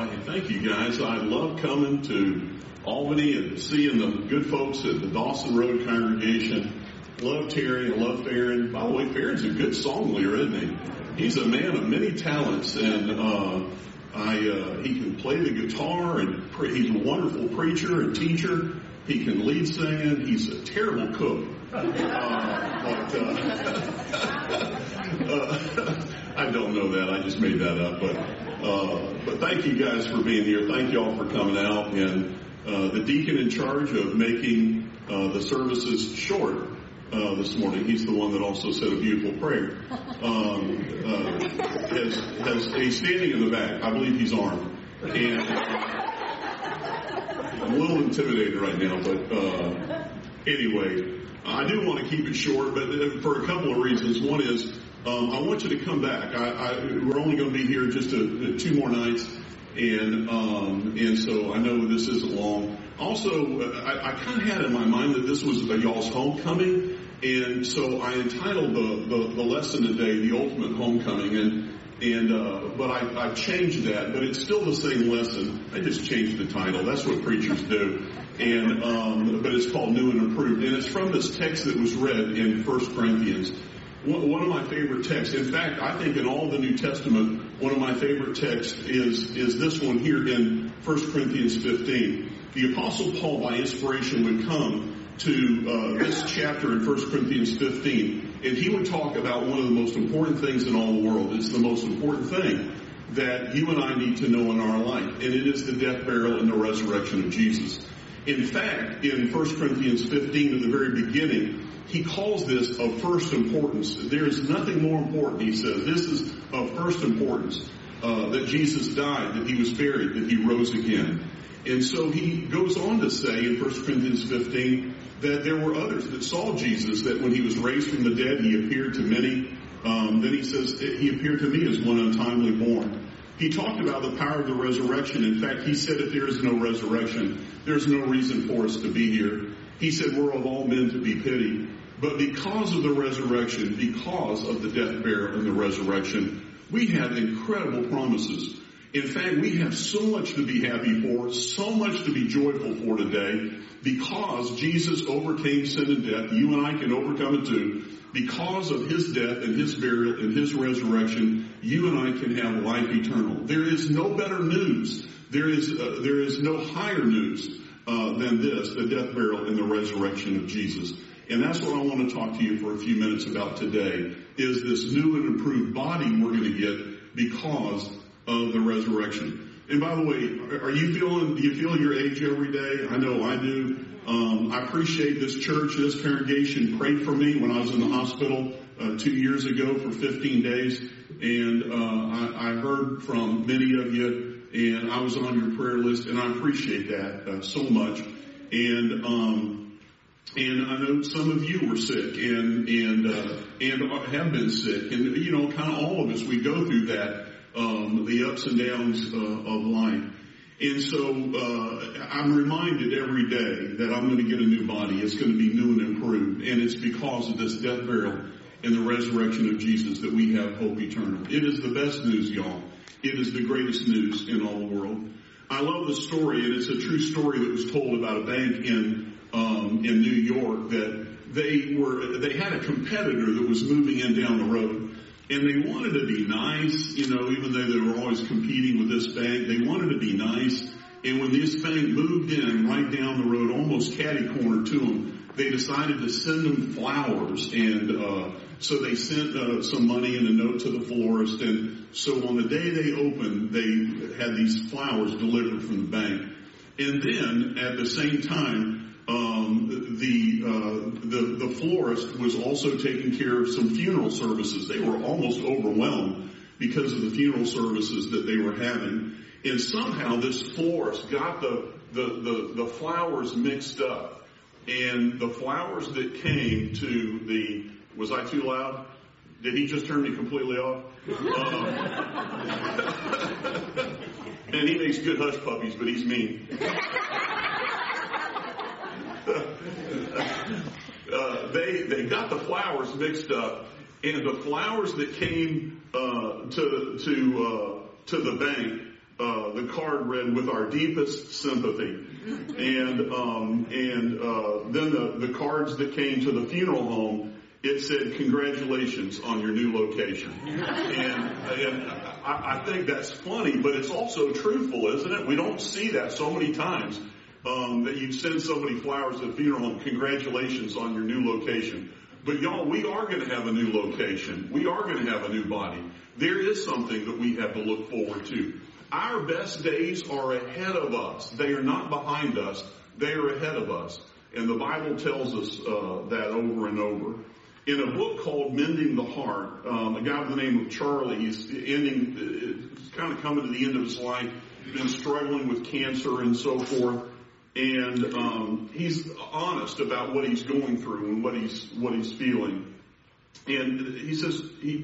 Thank you, guys. I love coming to Albany and seeing the good folks at the Dawson Road congregation. Love Terry. I love Farron. By the way, Farron's a good song leader, isn't he? He's a man of many talents, and he can play the guitar, and he's a wonderful preacher and teacher. He can lead singing. He's a terrible cook. I don't know that. I just made that up. But thank you guys for being here. Thank you all for coming out. And the deacon in charge of making the services short this morning, he's the one that also said a beautiful prayer, he's standing in the back. I believe he's armed. And I'm a little intimidated right now, but anyway, I do want to keep it short, but for a couple of reasons. One is I want you to come back. We're only going to be here just 2 more nights, and so I know this isn't long. Also, I kind of had in my mind that this was y'all's homecoming, and so I entitled the lesson today "The Ultimate Homecoming," but I've changed that, but it's still the same lesson. I just changed the title. That's what preachers do. But it's called New and Improved, and it's from this text that was read in 1 Corinthians. One of my favorite texts. In fact, I think in all the New Testament, one of my favorite texts is this one here in 1 Corinthians 15. The Apostle Paul, by inspiration, would come to this chapter in 1 Corinthians 15, and he would talk about one of the most important things in all the world. It's the most important thing that you and I need to know in our life, and it is the death, burial, and the resurrection of Jesus. In fact, in 1 Corinthians 15, at the very beginning, he calls this of first importance. There is nothing more important, he says. This is of first importance, that Jesus died, that he was buried, that he rose again. And so he goes on to say in 1 Corinthians 15 that there were others that saw Jesus, that when he was raised from the dead, he appeared to many. Then he says, he appeared to me as one untimely born. He talked about the power of the resurrection. In fact, he said if there is no resurrection, there's no reason for us to be here. He said we're of all men to be pitied. But because of the resurrection, because of the death, burial, and the resurrection, we have incredible promises. In fact, we have so much to be happy for, so much to be joyful for today, because Jesus overcame sin and death. You and I can overcome it too. Because of his death and his burial and his resurrection, you and I can have life eternal. There is no better news. There is no higher news than this, the death, burial, and the resurrection of Jesus. And that's what I want to talk to you for a few minutes about today, is this new and improved body we're going to get because of the resurrection. And by the way, do you feel your age every day? I know I do. I appreciate this church, this congregation prayed for me when I was in the hospital 2 years ago for 15 days. And I heard from many of you, and I was on your prayer list, and I appreciate that so much. And I know some of you were sick and have been sick. And, you know, kind of all of us, we go through that, the ups and downs of life. And so I'm reminded every day that I'm going to get a new body. It's going to be new and improved. And it's because of this death, burial, and the resurrection of Jesus that we have hope eternal. It is the best news, y'all. It is the greatest news in all the world. I love the story, and it's a true story that was told about a bank in New York that they had a competitor that was moving in down the road. And they wanted to be nice, you know, even though they were always competing with this bank. They wanted to be nice. And when this bank moved in right down the road, almost catty-corner to them, they decided to send them flowers. And so they sent some money and a note to the florist. And so on the day they opened, they had these flowers delivered from the bank. And then at the same time, the florist was also taking care of some funeral services. They were almost overwhelmed because of the funeral services that they were having. And somehow this florist got the flowers mixed up. And the flowers that came to was I too loud? Did he just turn me completely off? And he makes good hush puppies, but he's mean. They got the flowers mixed up, and the flowers that came to the bank The card read, "With our deepest sympathy." And then the cards that came to the funeral home, it said, "Congratulations on your new location." And I think that's funny, but it's also truthful, isn't it? We don't see that so many times, that you send somebody flowers at a funeral home, "Congratulations on your new location." But y'all, we are going to have a new location. We are going to have a new body. There is something that we have to look forward to. Our best days are ahead of us. They are not behind us. They are ahead of us. And the Bible tells us that over and over. In a book called Mending the Heart, a guy by the name of Charlie, he's kind of coming to the end of his life, been struggling with cancer and so forth. And he's honest about what he's going through and what he's feeling. And he says,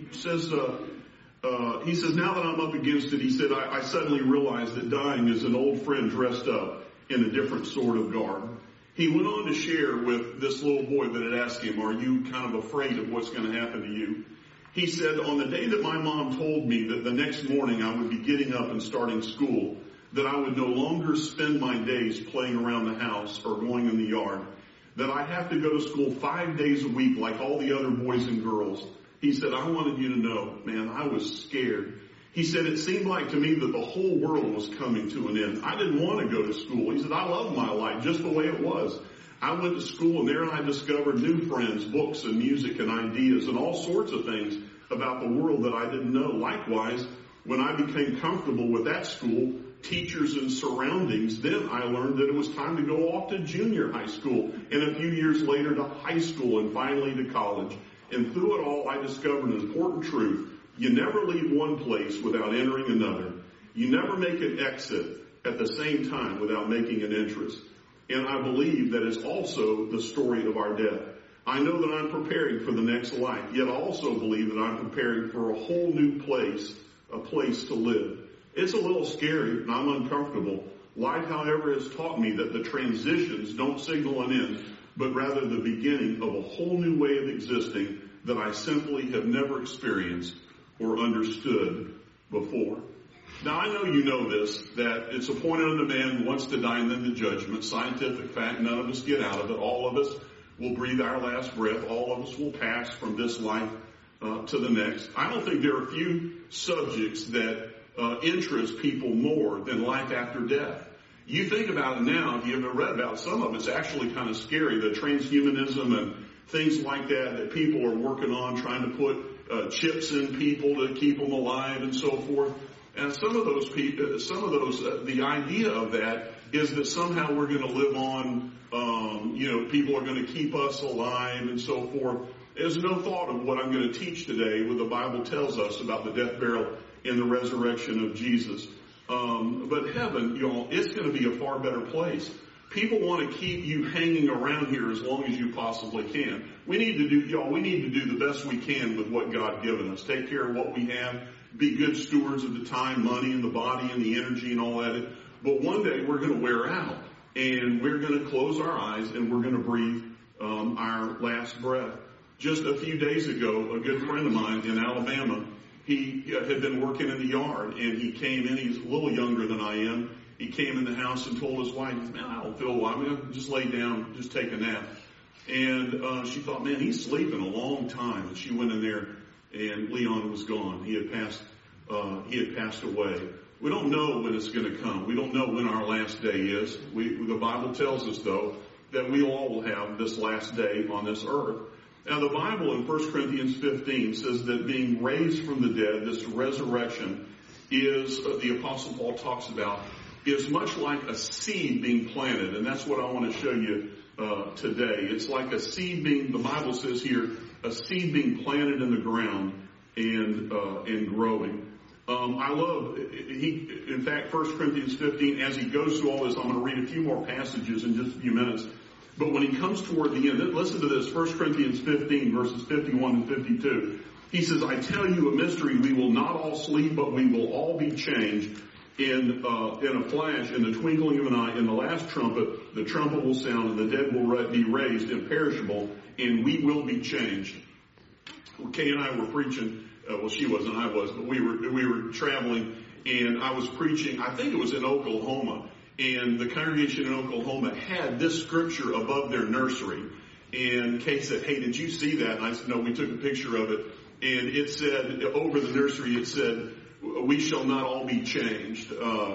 "Now that I'm up against it," he said, I suddenly realized that dying is an old friend dressed up in a different sort of garb." He went on to share with this little boy that had asked him, "Are you kind of afraid of what's going to happen to you?" He said, "On the day that my mom told me that the next morning I would be getting up and starting school, that I would no longer spend my days playing around the house or going in the yard, that I have to go to school 5 days a week like all the other boys and girls," he said, "I wanted you to know, man, I was scared." He said, "It seemed like to me that the whole world was coming to an end. I didn't want to go to school." He said, "I loved my life just the way it was. I went to school and there I discovered new friends, books and music and ideas and all sorts of things about the world that I didn't know. Likewise, when I became comfortable with that school, teachers and surroundings, then I learned that it was time to go off to junior high school and a few years later to high school and finally to college. And through it all, I discovered an important truth. You never leave one place without entering another. You never make an exit at the same time without making an entrance. And I believe that is also the story of our death. I know that I'm preparing for the next life, yet I also believe that I'm preparing for a whole new place, a place to live. It's a little scary and I'm uncomfortable. Life, however, has taught me that the transitions don't signal an end, but rather the beginning of a whole new way of existing that I simply have never experienced or understood before." Now, I know you know this, that it's appointed unto man once to die and then the judgment. Scientific fact, none of us get out of it. All of us will breathe our last breath. All of us will pass from this life to the next. I don't think there are few subjects that interest people more than life after death. You think about it now, if you haven't read about some of it's actually kind of scary, the transhumanism and things like that people are working on, trying to put chips in people to keep them alive and so forth. And some of those people, the idea of that is that somehow we're going to live on, people are going to keep us alive and so forth. There's no thought of what I'm going to teach today, where the Bible tells us about the death, burial, and the resurrection of Jesus. But heaven, y'all, it's going to be a far better place. People want to keep you hanging around here as long as you possibly can. We need to do the best we can with what God given us. Take care of what we have. Be good stewards of the time, money, and the body, and the energy, and all that. But one day we're going to wear out, and we're going to close our eyes, and we're going to breathe our last breath. Just a few days ago, a good friend of mine in Alabama, he had been working in the yard, and he came in. He's a little younger than I am. He came in the house and told his wife, "Man, I don't feel well. I'm going to just lay down, just take a nap." And she thought, "Man, he's sleeping a long time." And she went in there, and Leon was gone. He had passed away. We don't know when it's going to come. We don't know when our last day is. The Bible tells us, though, that we all will have this last day on this earth. Now, the Bible in 1 Corinthians 15 says that being raised from the dead, this resurrection, is, the Apostle Paul talks about, is much like a seed being planted. And that's what I want to show you today. It's like a seed being, the Bible says here, a seed being planted in the ground and growing. I love, in fact, 1 Corinthians 15, as he goes through all this, I'm going to read a few more passages in just a few minutes. But when he comes toward the end, listen to this, 1 Corinthians 15, verses 51 and 52. He says, "I tell you a mystery, we will not all sleep, but we will all be changed in a flash, in the twinkling of an eye. In the last trumpet, the trumpet will sound, and the dead will be raised imperishable, and we will be changed." Kay and I were preaching. Well, she wasn't, I was, but we were traveling, and I was preaching, I think it was in Oklahoma, and the congregation in Oklahoma had this scripture above their nursery. And Kay said, "Hey, did you see that?" And I said, "No, we took a picture of it." And it said, over the nursery, it said, "We shall not all be changed.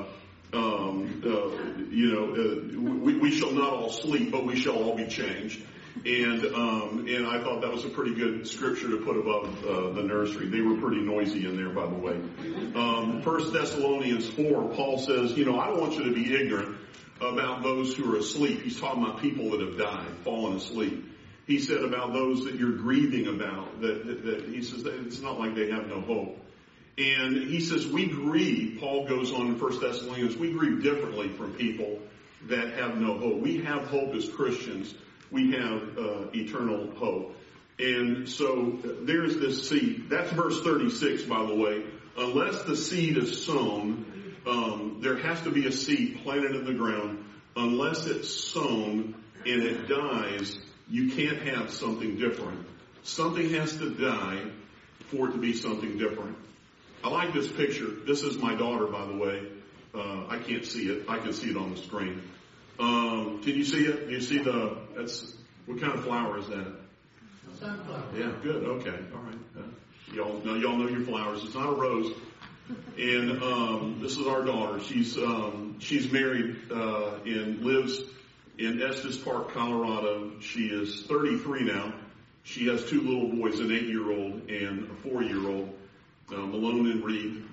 We shall not all sleep, but we shall all be changed." And I thought that was a pretty good scripture to put above the nursery. They were pretty noisy in there, by the way. 1 Thessalonians 4, Paul says, I don't want you to be ignorant about those who are asleep. He's talking about people that have died, fallen asleep. He said about those that you're grieving about, that he says that it's not like they have no hope. And he says we grieve, Paul goes on in 1 Thessalonians, we grieve differently from people that have no hope. We have hope as Christians. We have eternal hope. And so there's this seed. That's verse 36, by the way. Unless the seed is sown, there has to be a seed planted in the ground. Unless it's sown and it dies, you can't have something different. Something has to die for it to be something different. I like this picture. This is my daughter, by the way. I can't see it. I can see it on the screen. Can you see it? Do you see what kind of flower is that? Sunflower. Yeah, good. Okay. All right. Y'all know your flowers. It's not a rose. And this is our daughter. She's married and lives in Estes Park, Colorado. She is 33 now. She has two little boys, an 8-year-old and a 4-year-old, Malone and Reed.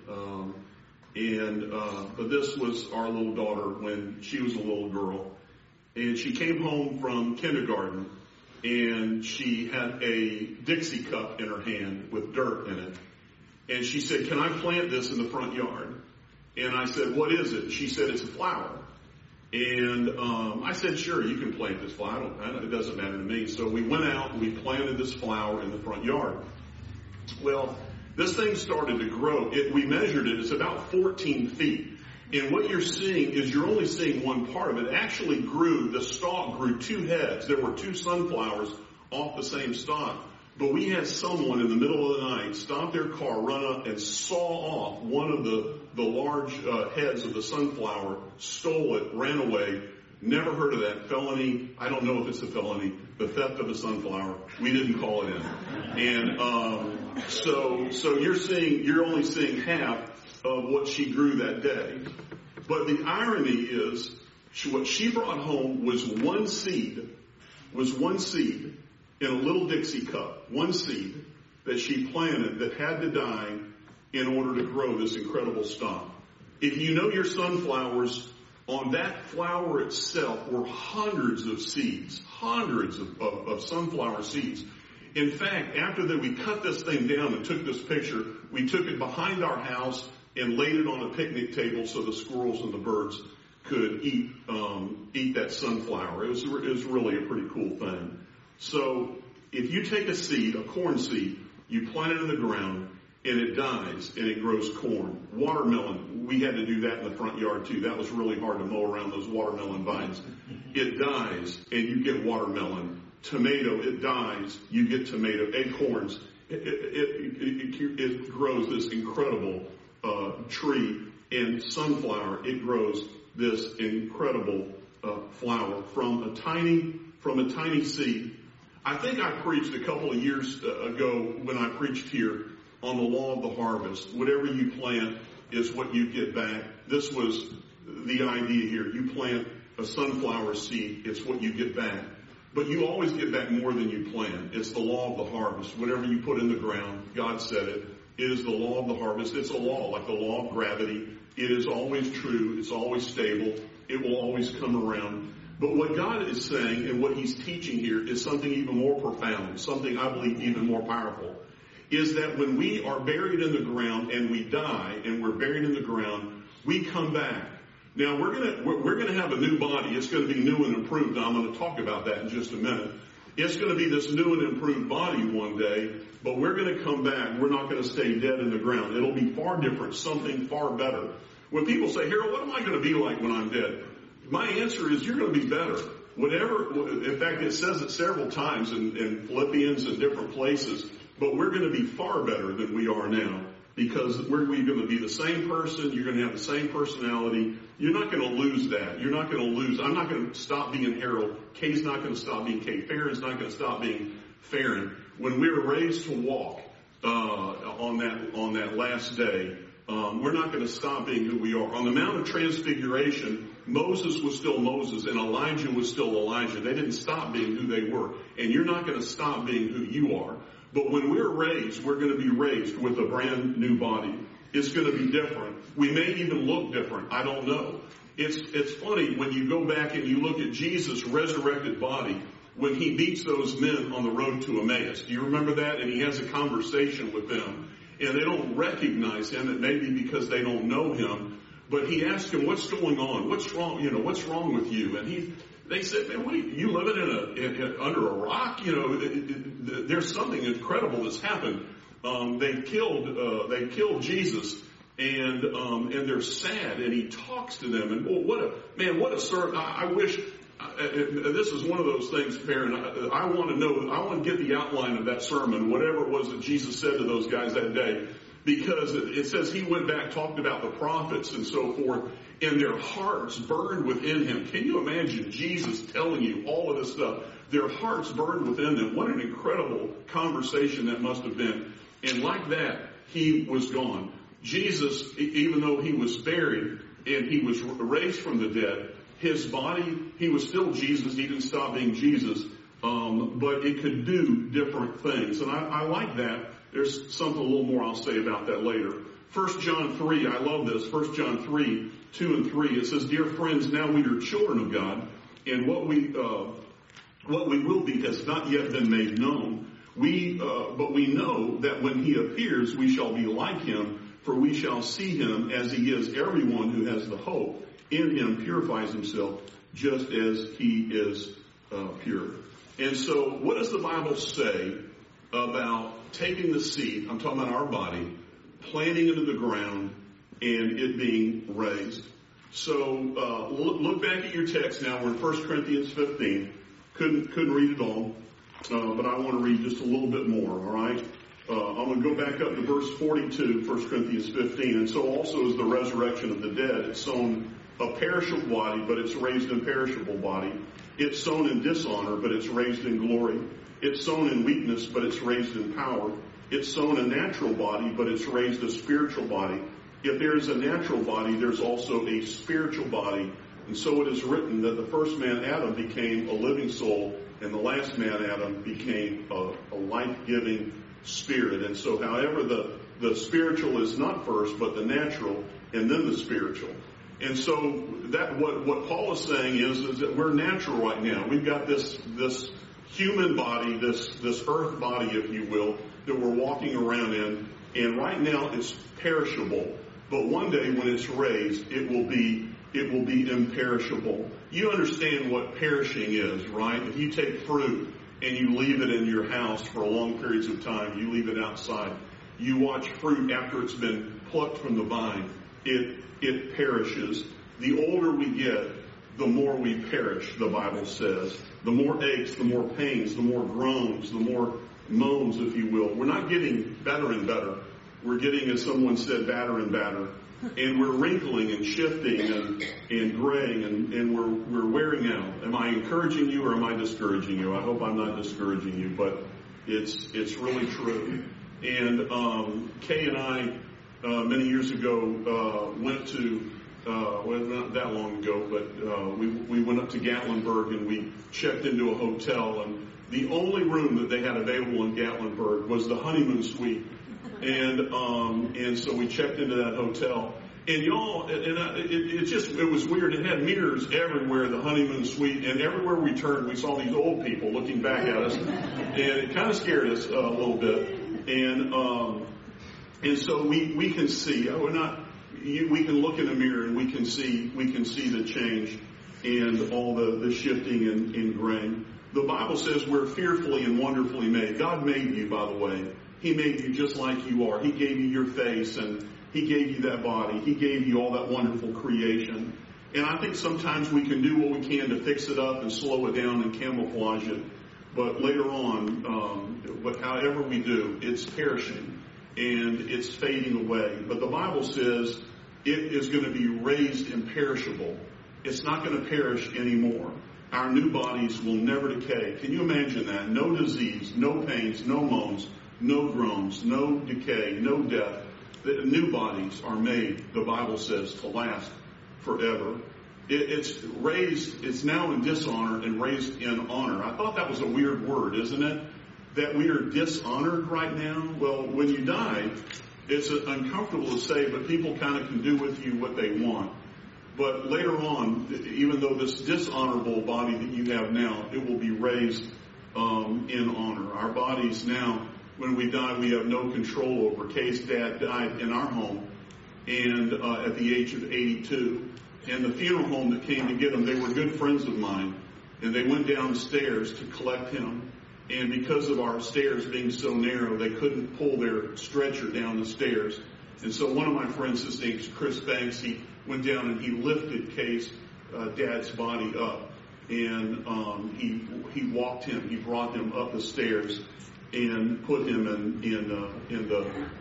But this was our little daughter when she was a little girl. And she came home from kindergarten, and she had a Dixie cup in her hand with dirt in it. And she said, "Can I plant this in the front yard?" And I said, "What is it?" She said, "It's a flower." And I said, "Sure, you can plant this flower. It doesn't matter to me." So we went out and we planted this flower in the front yard. Well, this thing started to grow. We measured it. It's about 14 feet. And what you're seeing is you're only seeing one part of it. It actually grew, the stalk grew 2 heads. There were 2 sunflowers off the same stalk. But we had someone in the middle of the night stop their car, run up and saw off one of the large heads of the sunflower, stole it, ran away. Never heard of that. Felony. I don't know if it's a felony. The theft of a sunflower. We didn't call it in. And so you're only seeing half of what she grew that day. But the irony is, what she brought home was one seed in a little Dixie cup, one seed that she planted that had to die in order to grow this incredible stalk. If you know your sunflowers, on that flower itself were hundreds of seeds, hundreds of sunflower seeds. In fact, after that we cut this thing down and took this picture, we took it behind our house and laid it on a picnic table so the squirrels and the birds could eat that sunflower. It was really a pretty cool thing. So if you take a seed, a corn seed, you plant it in the ground, and it dies, and it grows corn. Watermelon, we had to do that in the front yard too. That was really hard to mow around those watermelon vines. It dies, and you get watermelon. Tomato, it dies, you get tomato. Acorns, it grows this incredible tree. And sunflower, it grows this incredible flower from a tiny seed. I think I preached a couple of years ago when I preached here on the law of the harvest. Whatever you plant is what you get back. This was the idea here. You plant a sunflower seed, it's what you get back. But you always get back more than you plant. It's the law of the harvest. Whatever you put in the ground, God said it. It is the law of the harvest. It's a law, like the law of gravity. It is always true. It's always stable. It will always come around. But what God is saying and what he's teaching here is something even more profound, something I believe even more powerful, is that when we are buried in the ground and we die and we're buried in the ground, we come back. Now we're gonna have a new body. It's going to be new and improved. Now I'm going to talk about that in just a minute. It's going to be this new and improved body one day, but we're going to come back. We're not going to stay dead in the ground. It'll be far different, something far better. When people say, "Harold, what am I going to be like when I'm dead?" My answer is, you're going to be better. In fact, it says it several times in Philippians and different places, but we're going to be far better than we are now. because we're going to be the same person. You're going to have the same personality. You're not going to lose that. You're not going to lose. I'm not going to stop being Harold. Kay's not going to stop being Kay. Farron's not going to stop being Farron. When we were raised to walk on that last day, we're not going to stop being who we are. On the Mount of Transfiguration, Moses was still Moses and Elijah was still Elijah. They didn't stop being who they were. And you're not going to stop being who you are. But when we're raised, we're going to be raised with a brand new body. It's going to be different. We may even look different. I don't know. It's funny when you go back and you look at Jesus' resurrected body when he beats those men on the road to Emmaus. Do you remember that? And he has a conversation with them. And they don't recognize him. It may be because they don't know him. But he asked him, what's going on? What's wrong? What's wrong with you? And they said, man, what are you living under a rock? There's something incredible that's happened. They killed Jesus, and they're sad. And he talks to them, and what a sermon! I wish this is one of those things, Perrin. I want to know. I want to get the outline of that sermon, whatever it was that Jesus said to those guys that day. Because it says he went back, talked about the prophets and so forth, and their hearts burned within him. Can you imagine Jesus telling you all of this stuff? Their hearts burned within them. What an incredible conversation that must have been. And like that, he was gone. Jesus, even though he was buried and he was raised from the dead, his body, he was still Jesus. He didn't stop being Jesus. But it could do different things. And I like that. There's something a little more I'll say about that later. 1 John 3, I love this. 1 John 3, 2 and 3. It says, dear friends, now we are children of God, and what we will be has not yet been made known. But we know that when he appears, we shall be like him, for we shall see him as he is. Everyone who has the hope in him purifies himself just as he is pure. And so what does the Bible say about taking the seed, I'm talking about our body, planting it into the ground, and it being raised? So look back at your text now. We're in 1 Corinthians 15. Couldn't read it all, but I want to read just a little bit more, all right? I'm going to go back up to verse 42, 1 Corinthians 15. And so also is the resurrection of the dead. It's sown a perishable body, but it's raised imperishable body. It's sown in dishonor, but it's raised in glory. It's sown in weakness, but it's raised in power. It's sown a natural body, but it's raised a spiritual body. If there is a natural body, there's also a spiritual body. And so it is written that the first man, Adam, became a living soul, and the last man, Adam, became a life-giving spirit. And so however the spiritual is not first, but the natural, and then the spiritual. And so that what Paul is saying is that we're natural right now. We've got this human body, this earth body, if you will, that we're walking around in. And right now it's perishable. But one day when it's raised, it will be imperishable. You understand what perishing is, right? If you take fruit and you leave it in your house for long periods of time, you leave it outside. You watch fruit after it's been plucked from the vine. It perishes. The older we get, the more we perish, the Bible says. The more aches, the more pains, the more groans, the more moans, if you will. We're not getting better and better. We're getting, as someone said, badder and badder. And we're wrinkling and shifting and graying and we're wearing out. Am I encouraging you or am I discouraging you? I hope I'm not discouraging you, but it's really true. And Kay and I, many years ago, went to, well, not that long ago, but we went up to Gatlinburg and we checked into a hotel, and the only room that they had available in Gatlinburg was the honeymoon suite. And so we checked into that hotel, and y'all, it was weird. It had mirrors everywhere, the honeymoon suite, and everywhere we turned, we saw these old people looking back at us, and it kind of scared us a little bit. And so we can see, we can look in the mirror and we can see the change and all the shifting and graying. The Bible says we're fearfully and wonderfully made. God made you, by the way. He made you just like you are. He gave you your face, and He gave you that body. He gave you all that wonderful creation. And I think sometimes we can do what we can to fix it up and slow it down and camouflage it. But later on, however we do, it's perishing. and it's fading away. But the Bible says it is going to be raised imperishable. It's not going to perish anymore. Our new bodies will never decay. Can you imagine that? No disease, no pains, no moans, no groans, no decay, no death. The new bodies are made, the Bible says, to last forever. It's raised, it's now in dishonor and raised in honor. I thought that was a weird word, isn't it? That we are dishonored right now. Well, when you die, it's uncomfortable to say, but people kind of can do with you what they want. But later on, even though this dishonorable body that you have now, it will be raised in honor. Our bodies now, when we die, we have no control over. Kay's dad died in our home, and at the age of 82. And the funeral home that came to get him, they were good friends of mine, and they went downstairs to collect him. And because of our stairs being so narrow, they couldn't pull their stretcher down the stairs. And so one of my friends, his name's Chris Banks, he went down and he lifted Kay's dad's body up, and he walked him. He brought him up the stairs and put him in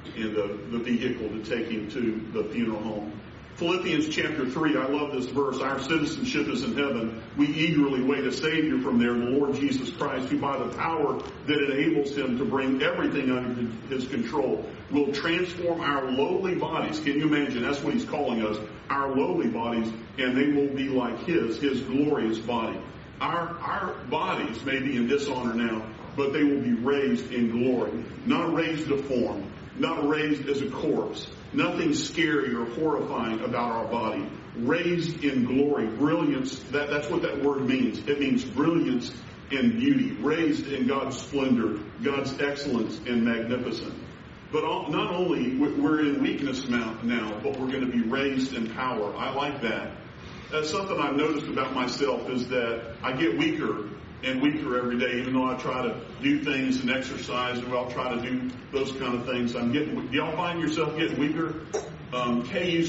the vehicle to take him to the funeral home. Philippians chapter 3, I love this verse. Our citizenship is in heaven. We eagerly wait a Savior from there, the Lord Jesus Christ, who by the power that enables him to bring everything under his control will transform our lowly bodies. Can you imagine? That's what he's calling us, our lowly bodies, and they will be like his glorious body. Our bodies may be in dishonor now, but they will be raised in glory. Not raised deformed, not raised as a corpse. Nothing scary or horrifying about our body. Raised in glory, brilliance, that's what that word means. It means brilliance and beauty. Raised in God's splendor, God's excellence and magnificence. But not only we're in weakness now, but we're going to be raised in power. I like that. That's something I've noticed about myself, is that I get weaker and weaker every day, even though I try to do things and exercise, and I'll try to do those kind of things. Do y'all find yourself getting weaker? Kay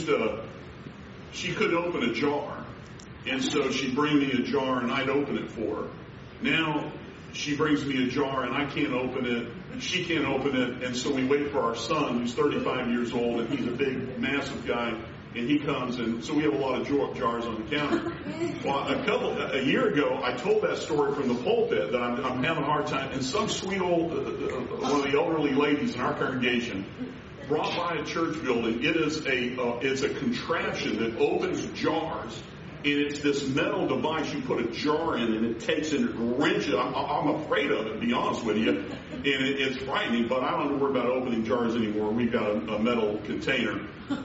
she couldn't open a jar, and so she'd bring me a jar and I'd open it for her. Now she brings me a jar and I can't open it, and she can't open it, and so we wait for our son, who's 35 years old, and he's a big, massive guy. And he comes, and so we have a lot of jars on the counter. Well, a year ago, I told that story from the pulpit that I'm having a hard time. And some sweet old, one of the elderly ladies in our congregation brought by a church building. It's a contraption that opens jars, and it's this metal device. You put a jar in, and it takes and it wrenches. I'm afraid of it, to be honest with you, and it's frightening. But I don't have to worry about opening jars anymore. We've got a metal container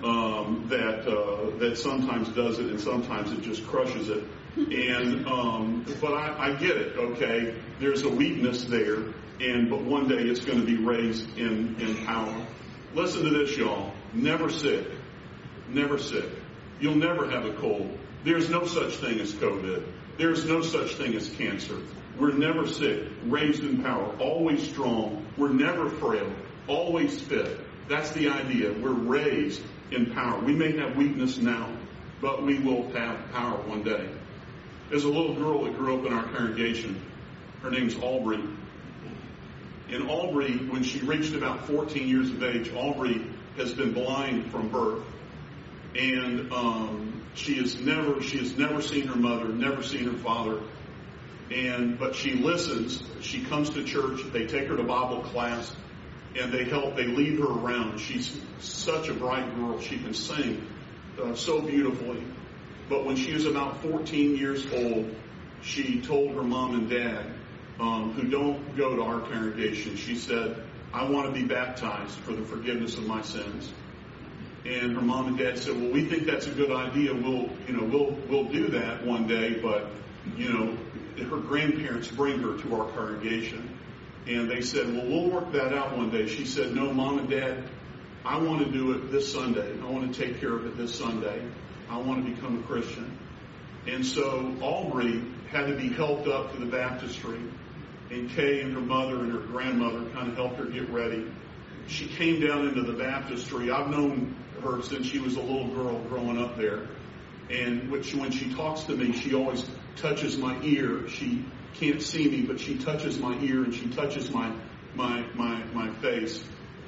that sometimes does it, and sometimes it just crushes it. And but I get it. Okay, there's a weakness there, but one day it's going to be raised in power. Listen to this, y'all. Never sick. Never sick. You'll never have a cold. There's no such thing as COVID. There's no such thing as cancer. We're never sick. Raised in power. Always strong. We're never frail. Always fit. That's the idea. We're raised in power. We may have weakness now, but we will have power one day. There's a little girl that grew up in our congregation. Her name's Aubrey. And Aubrey, when she reached about 14 years of age, Aubrey has been blind from birth. And she has never seen her mother, never seen her father. But she listens. She comes to church. They take her to Bible class, and they lead her around. She's such a bright girl. She can sing so beautifully. But when she was about 14 years old, she told her mom and dad, who don't go to our congregation, she said, "I want to be baptized for the forgiveness of my sins." And her mom and dad said, "Well, we think that's a good idea. We'll do that one day, but her grandparents bring her to our congregation." And they said, "Well, we'll work that out one day." She said, "No, Mom and Dad, I want to do it this Sunday. I want to take care of it this Sunday. I want to become a Christian." And so Aubrey had to be helped up to the baptistry. And Kay and her mother and her grandmother kind of helped her get ready. She came down into the baptistry. I've known her since she was a little girl growing up there. And when she talks to me, she always touches my ear. She can't see me, but she touches my ear and she touches my face.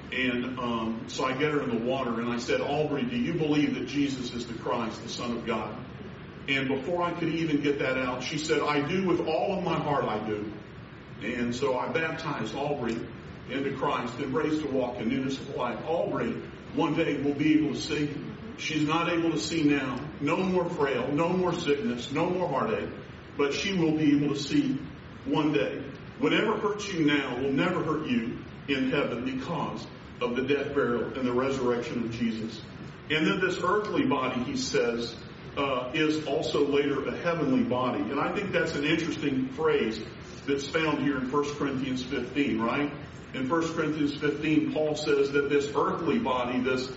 And so I get her in the water, and I said, Aubrey, do you believe that Jesus is the Christ, the Son of God? And before I could even get that out, she said, I do with all of my heart, I do. And so I baptized Aubrey into Christ and raised to walk in newness of life. Aubrey one day will be able to see. She's not able to see now. No more frail, no more sickness, no more heartache. But she will be able to see one day. Whatever hurts you now will never hurt you in heaven because of the death, burial, and the resurrection of Jesus. And then this earthly body, he says, is also later a heavenly body. And I think that's an interesting phrase that's found here in 1 Corinthians 15, right? In 1 Corinthians 15, Paul says that this earthly body, this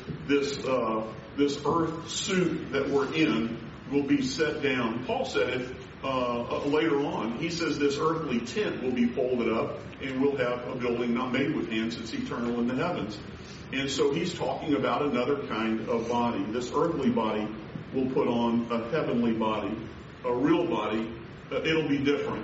earth suit that we're in, will be set down. Paul said it later on. He says this earthly tent will be folded up, and we'll have a building not made with hands. It's eternal in the heavens. And so he's talking about another kind of body. This earthly body will put on a heavenly body, a real body. It'll be different.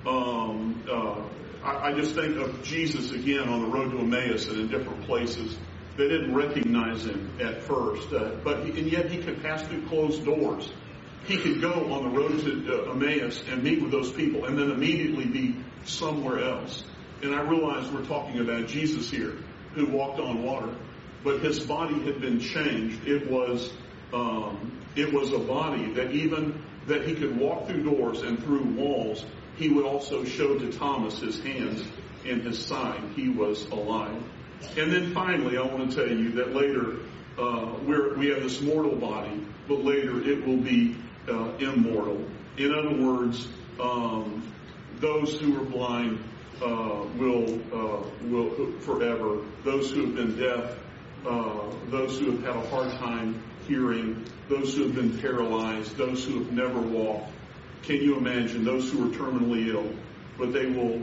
I just think of Jesus again on the road to Emmaus and in different places. They didn't recognize him at first, and yet he could pass through closed doors. He could go on the road to Emmaus and meet with those people and then immediately be somewhere else. And I realize we're talking about Jesus here, who walked on water, but his body had been changed. It was a body that he could walk through doors and through walls. He would also show to Thomas his hands and his side. He was alive. And then finally, I want to tell you that later we have this mortal body, but later it will be immortal. In other words, those who are blind will forever. Those who have been deaf, those who have had a hard time hearing, those who have been paralyzed, those who have never walked. Can you imagine those who are terminally ill? But they will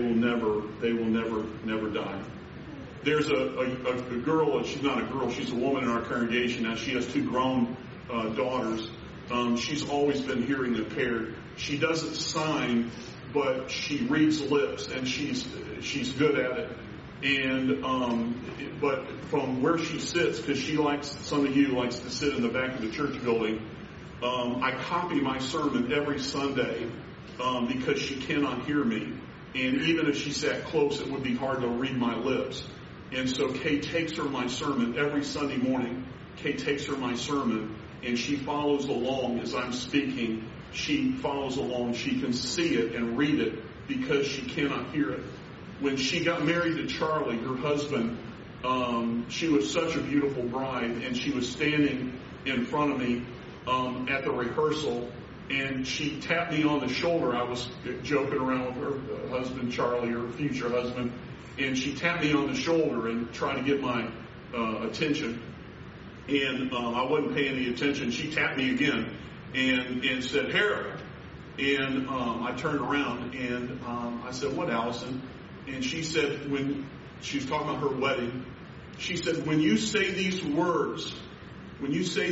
never die. There's a girl. She's not a girl. She's a woman in our congregation now. She has two grown daughters. She's always been hearing impaired. She doesn't sign, but she reads lips, and she's good at it. And but from where she sits, because some of you likes to sit in the back of the church building. I copy my sermon every Sunday because she cannot hear me. And even if she sat close, it would be hard to read my lips. And so Kay takes her my sermon every Sunday morning. Kay takes her my sermon, and she follows along as I'm speaking. She follows along. She can see it and read it because she cannot hear it. When she got married to Charlie, her husband, she was such a beautiful bride, and she was standing in front of me at the rehearsal, and she tapped me on the shoulder. I was joking around with her husband, Charlie, her future husband, and she tapped me on the shoulder and tried to get my attention. And I wasn't paying any attention. She tapped me again and said, Harold. And I turned around and I said, what, Allison? And she said, when she was talking about her wedding, she said, when you say these words, you say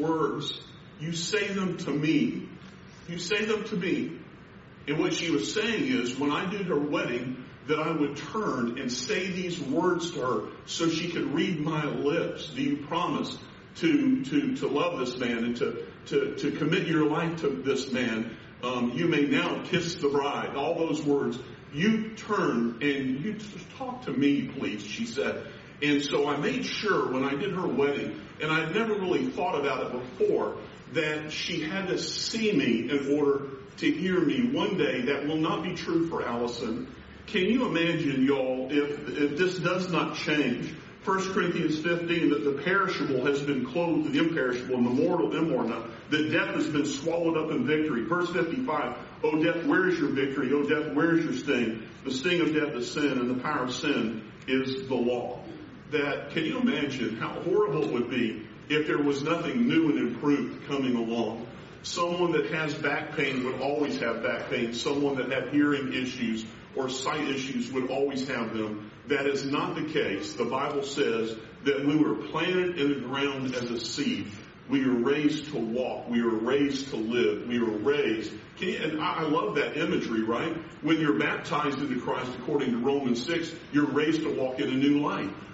them to me. You say them to me. And what she was saying is, when I did her wedding, that I would turn and say these words to her so she could read my lips. Do you promise to love this man and to commit your life to this man? You may now kiss the bride. All those words. You turn and you talk to me, please, she said. And so I made sure when I did her wedding, and I'd never really thought about it before, that she had to see me in order to hear me. One day, that will not be true for Allison. Can you imagine, y'all, if this does not change? 1 Corinthians 15, that the perishable has been clothed with the imperishable, and the mortal immortal. That death has been swallowed up in victory. Verse 55, O death, where is your victory? O death, where is your sting? The sting of death is sin, and the power of sin is the law. That, can you imagine how horrible it would be if there was nothing new and improved coming along? Someone that has back pain would always have back pain. Someone that had hearing issues or sight issues would always have them. That is not the case. The Bible says that we were planted in the ground as a seed. We were raised to walk. We were raised to live. We were raised. And I love that imagery, right? When you're baptized into Christ, according to Romans 6, you're raised to walk in a new life.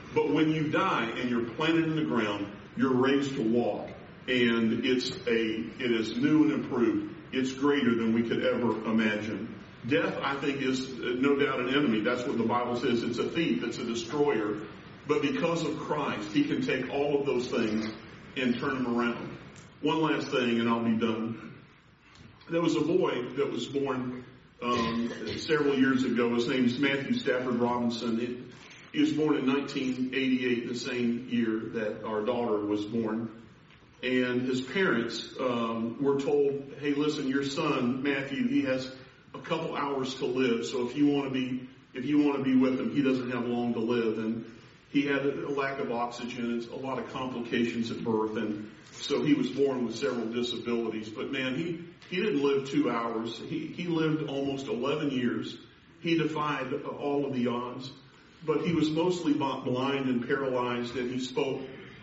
But when you die and you're planted in the ground, you're raised to walk. And it is new and improved. It's greater than we could ever imagine. Death, I think, is no doubt an enemy. That's what the Bible says. It's a thief. It's a destroyer. But because of Christ, he can take all of those things and turn them around. One last thing, and I'll be done. There was a boy that was born several years ago. His name is Matthew Stafford Robinson. He was born in 1988, the same year that our daughter was born. And his parents were told, hey, listen, your son, Matthew, he has a couple hours to live. So if you want to be with him, he doesn't have long to live. And he had a lack of oxygen, a lot of complications at birth. And so he was born with several disabilities. But man, he didn't live 2 hours. He lived almost 11 years. He defied all of the odds. But he was mostly blind and paralyzed, and he spoke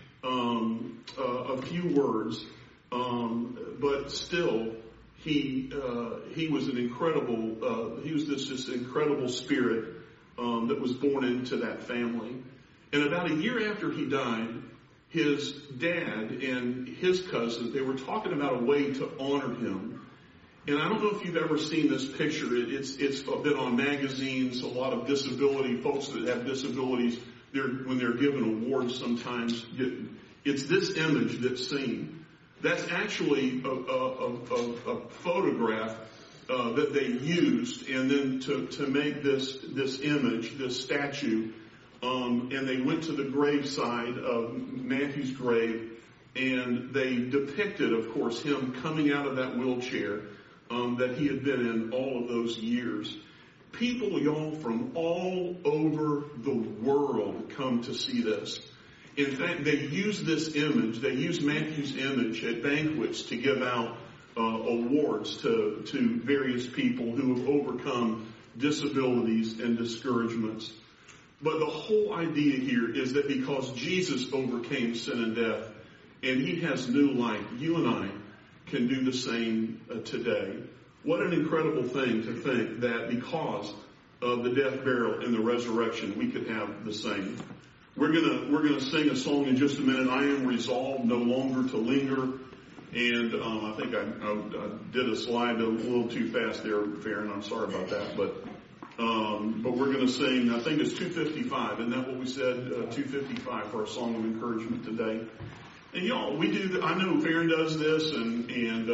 a few words. But still, he was an incredible, he was this just incredible spirit that was born into that family. And about a year after he died, his dad and his cousin, they were talking about a way to honor him. And I don't know if you've ever seen this picture. It's been on magazines. A lot of disability folks that have disabilities, when they're given awards, sometimes it's this image that's seen. That's actually a photograph that they used, and then to make this image, this statue. And they went to the graveside of Matthew's grave, and they depicted, of course, him coming out of that wheelchair that he had been in all of those years. People, y'all, from all over the world come to see this. In fact, they use this image, they use Matthew's image at banquets to give out awards to various people who have overcome disabilities and discouragements. But the whole idea here is that because Jesus overcame sin and death, and he has new life, you and I can do the same today. What an incredible thing to think that because of the death, burial, and the resurrection, we could have the same. We're gonna sing a song in just a minute. I am resolved no longer to linger. And I think I did a slide a little too fast there, Farron. I'm sorry about that, but we're going to sing, I think it's 255. Isn't that what we said? 255 for our song of encouragement today. And y'all, we do, I know Farron does this, and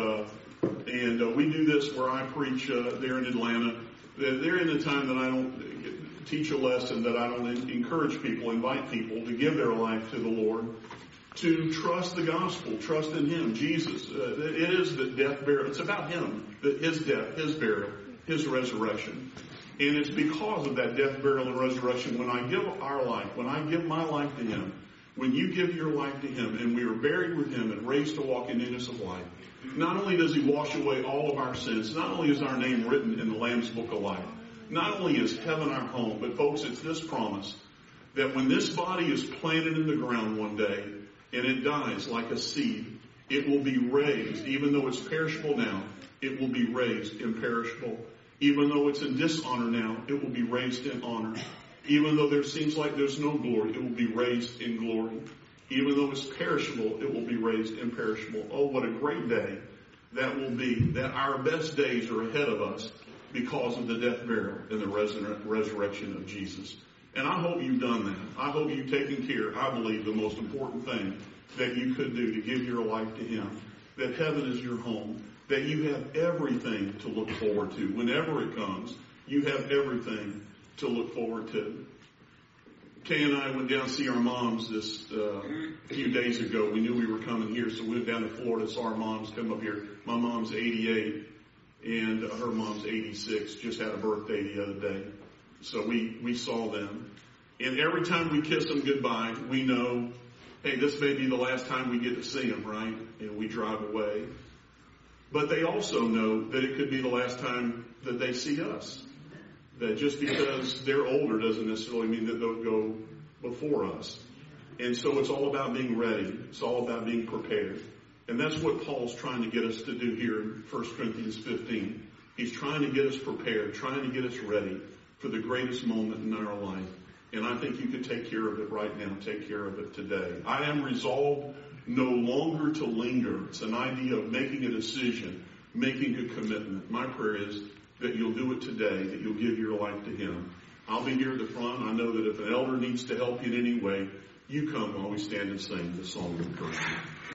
we do this where I preach there in Atlanta. There in the time that I don't teach a lesson, that I don't encourage people, invite people to give their life to the Lord, to trust the gospel, trust in him, Jesus. It is the death, burial. It's about him, his death, his burial, his resurrection. And it's because of that death, burial, and resurrection, when I give our life, when I give my life to him, when you give your life to him, and we are buried with him and raised to walk in newness of life, not only does he wash away all of our sins, not only is our name written in the Lamb's Book of Life, not only is heaven our home, but folks, it's this promise that when this body is planted in the ground one day, and it dies like a seed, it will be raised. Even though it's perishable now, it will be raised imperishable. Even though it's in dishonor now, it will be raised in honor. Even though there seems like there's no glory, it will be raised in glory. Even though it's perishable, it will be raised imperishable. Oh, what a great day that will be, that our best days are ahead of us because of the death, burial, and the resurrection of Jesus. And I hope you've done that. I hope you've taken care, I believe, the most important thing that you could do to give your life to him. That heaven is your home. That you have everything to look forward to. Whenever it comes, you have everything to look forward to. Kay and I went down to see our moms this few days ago. We knew we were coming here, so we went down to Florida, saw our moms come up here. My mom's 88, and her mom's 86. Just had a birthday the other day. So we saw them. And every time we kiss them goodbye, we know, hey, this may be the last time we get to see them, right? And we drive away. But they also know that it could be the last time that they see us. That just because they're older doesn't necessarily mean that they'll go before us. And so it's all about being ready. It's all about being prepared. And that's what Paul's trying to get us to do here in 1 Corinthians 15. He's trying to get us prepared, trying to get us ready for the greatest moment in our life. And I think you could take care of it right now. Take care of it today. I am resolved no longer to linger. It's an idea of making a decision, making a commitment. My prayer is that you'll do it today, that you'll give your life to Him. I'll be here at the front. I know that if an elder needs to help you in any way, you come while we stand and sing the song of encouragement.